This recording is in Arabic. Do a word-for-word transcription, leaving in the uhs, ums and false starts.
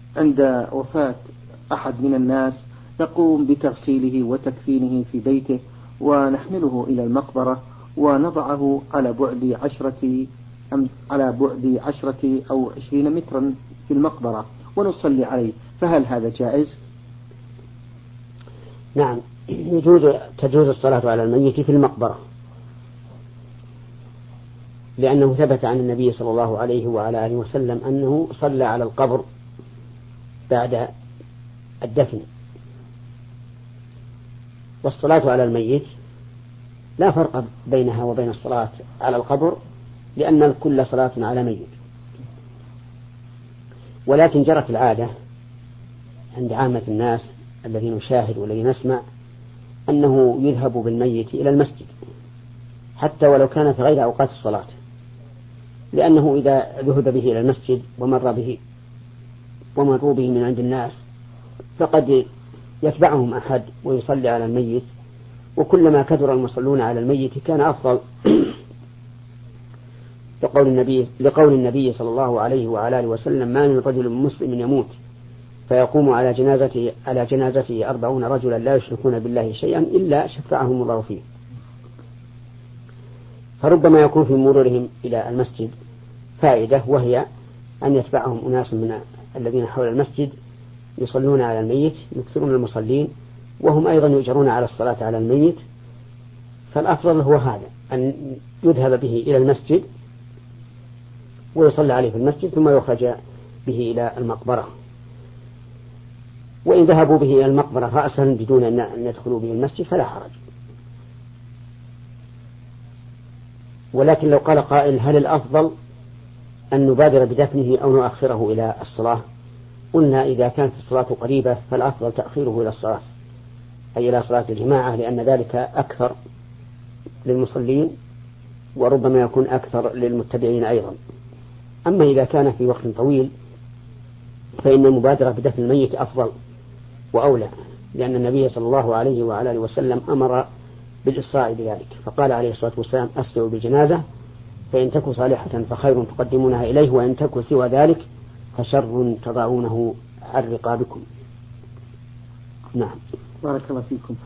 عند وفاة أحد من الناس نقوم بتغسيله وتكفينه في بيته ونحمله إلى المقبرة ونضعه على بعد عشرة على بعد عشرة أو عشرين مترا في المقبرة ونصلي عليه، فهل هذا جائز؟ نعم، يجوز تجوز الصلاة على الميت في المقبرة، لأنه ثبت عن النبي صلى الله عليه وعلى آله وسلم أنه صلى على القبر بعد الدفن. والصلاة على الميت لا فرق بينها وبين الصلاة على القبر، لأن الكل صلاة على ميت. ولكن جرت العادة عند عامة الناس الذين نشاهد والذين نسمع أنه يذهب بالميت إلى المسجد حتى ولو كان في غير أوقات الصلاة، لأنه إذا ذهب به إلى المسجد ومر به ومروا به من عند الناس فقد يتبعهم أحد ويصلي على الميت، وكلما كثر المصلون على الميت كان أفضل. لقول النبي, لقول النبي صلى الله عليه وعلى آله وسلم: ما من رجل مسلم يموت فيقوم على جنازته على جنازته أربعون رجلا لا يشركون بالله شيئا إلا شفعهم الله فيه. فربما يكون في مرورهم إلى المسجد فائدة، وهي أن يتبعهم أناس من الذين حول المسجد يصلون على الميت، يكثرون المصلين، وهم أيضا يؤجرون على الصلاة على الميت. فالأفضل هو هذا، أن يذهب به إلى المسجد ويصلى عليه في المسجد ثم يخرج به إلى المقبرة. وإن ذهبوا به إلى المقبرة رأسا بدون أن يدخلوا به المسجد فلا حرج. ولكن لو قال قائل: هل الأفضل أن نبادر بدفنه أو نؤخره إلى الصلاة؟ قلنا: إذا كانت الصلاة قريبة فالأفضل تأخيره إلى الصلاة، أي إلى صلاة الجماعة، لأن ذلك أكثر للمصلين وربما يكون أكثر للمتبعين أيضا. أما إذا كان في وقت طويل فإن المبادرة بدفن الميت أفضل وأولى، لأن النبي صلى الله عليه وعلى آله وسلم أمر بالإسراع بذلك، فقال عليه الصلاة والسلام: أسرعوا بالجنازة فإن تكن صالحة فخير تقدمونها إليه، وإن تكن سوى ذلك فشر تضعونه عن رقابكم. نعم. بارك الله فيكم.